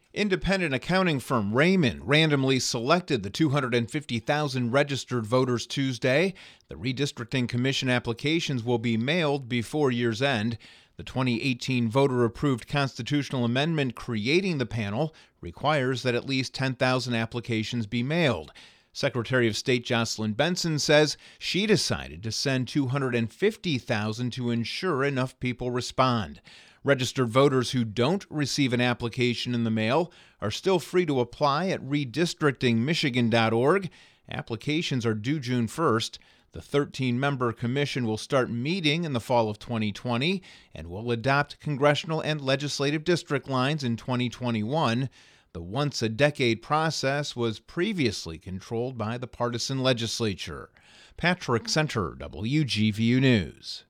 Independent accounting firm Raymond randomly selected the 250,000 registered voters Tuesday. The redistricting commission applications will be mailed before year's end. The 2018 voter-approved constitutional amendment creating the panel requires that at least 10,000 applications be mailed. Secretary of State Jocelyn Benson says she decided to send 250,000 to ensure enough people respond. Registered voters who don't receive an application in the mail are still free to apply at redistrictingmichigan.org. Applications are due June 1st. The 13-member commission will start meeting in the fall of 2020 and will adopt congressional and legislative district lines in 2021. The once-a-decade process was previously controlled by the partisan legislature. Patrick Center, WGVU News.